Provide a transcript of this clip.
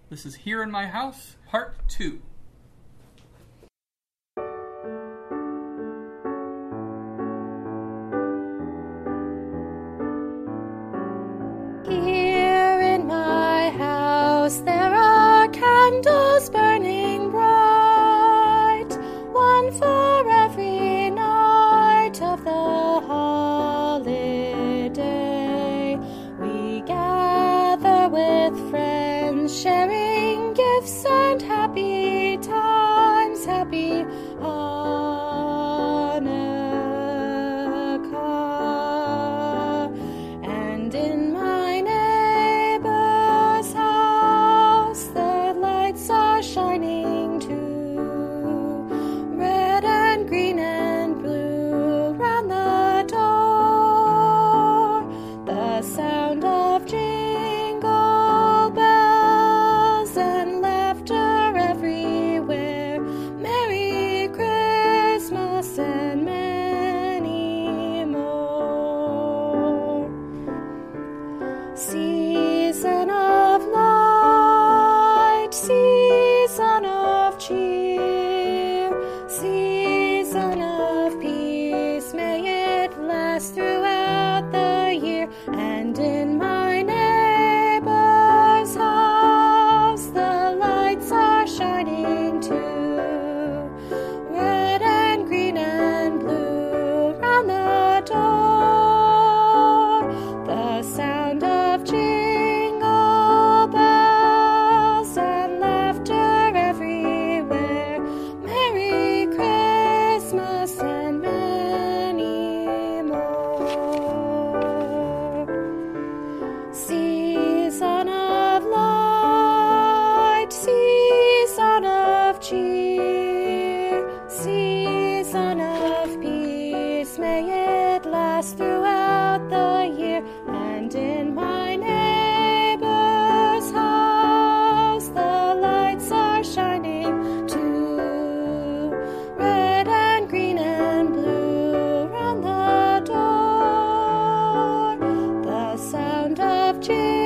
This is Here in My House, Part 2. Here in my house there are candles burning bright, one for every night of the holiday. We gather with friends, sharing gifts and happy times, happy Hanukkah. And in my neighbor's house the lights are shining too, red and green and blue round the door. The sound of jingle bells and laughter everywhere. Merry Christmas and many more. Season of light, season of cheer, season of peace, may it last throughout the year. And in my neighbor's house the lights are shining too, red and green and blue round the door. The sound of jingle bells and laughter everywhere. Merry Christmas and many more. Season of light, season of cheer, season of peace, may it last throughout the year. And in my neighbor's house the lights are shining too, red and green and blue round the door. The sound of jingle